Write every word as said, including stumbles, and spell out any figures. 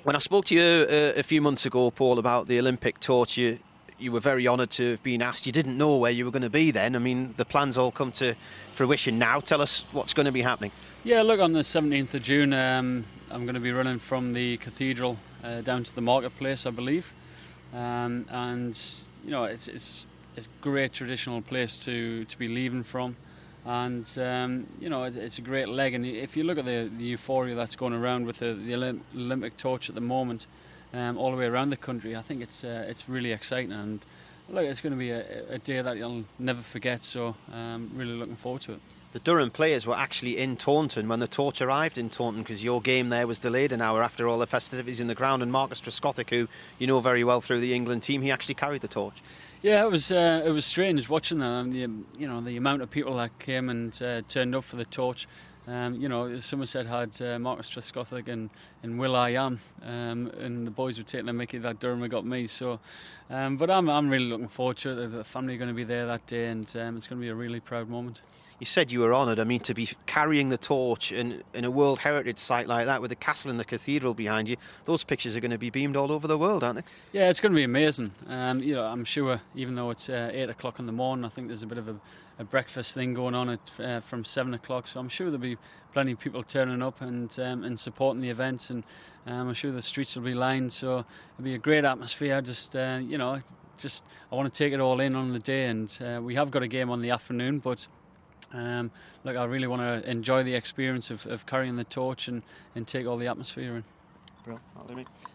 When I spoke to you uh, a few months ago, Paul, about the Olympic torch, you, you were very honoured to have been asked. You didn't know where you were going to be then. I mean, the plans all come to fruition now. Tell us what's going to be happening. Yeah, look, on the seventeenth of June, um, I'm going to be running from the cathedral uh, down to the marketplace, I believe. Um, and, you know, it's, it's, it's a great traditional place to, to be leaving from. And, um, you know, it's, it's a great leg. And if you look at the, the euphoria that's going around with the, the Olympic torch at the moment, um, all the way around the country, I think it's uh, it's really exciting. And, look, it's going to be a, a day that you'll never forget. So I'm really looking forward to it. The Durham players were actually in Taunton when the torch arrived in Taunton, because your game there was delayed an hour after all the festivities in the ground, and Marcus Trescothick, who you know very well through the England team, he actually carried the torch. Yeah, it was uh, it was strange watching that. Um, the you know the amount of people that came and uh, turned up for the torch. Um, you know, Somerset had uh, Marcus Trescothick and, and Will I Am, um, and the boys were taking the mickey that Durham had got me. So, um, but I'm I'm really looking forward to it. The family are going to be there that day, and um, it's going to be a really proud moment. You said you were honoured. I mean, to be carrying the torch in, in a World Heritage site like that with the castle and the cathedral behind you, those pictures are going to be beamed all over the world, aren't they? Yeah, it's going to be amazing. Um, you know, I'm sure, even though it's uh, eight o'clock in the morning, I think there's a bit of a, a breakfast thing going on at uh, from seven o'clock. So I'm sure there'll be plenty of people turning up and um, and supporting the events, and um, I'm sure the streets will be lined. So it'll be a great atmosphere. Just uh, you know, just I want to take it all in on the day, and uh, we have got a game on the afternoon, but. Um, look, I really want to enjoy the experience of, of carrying the torch and, and take all the atmosphere in. Brilliant.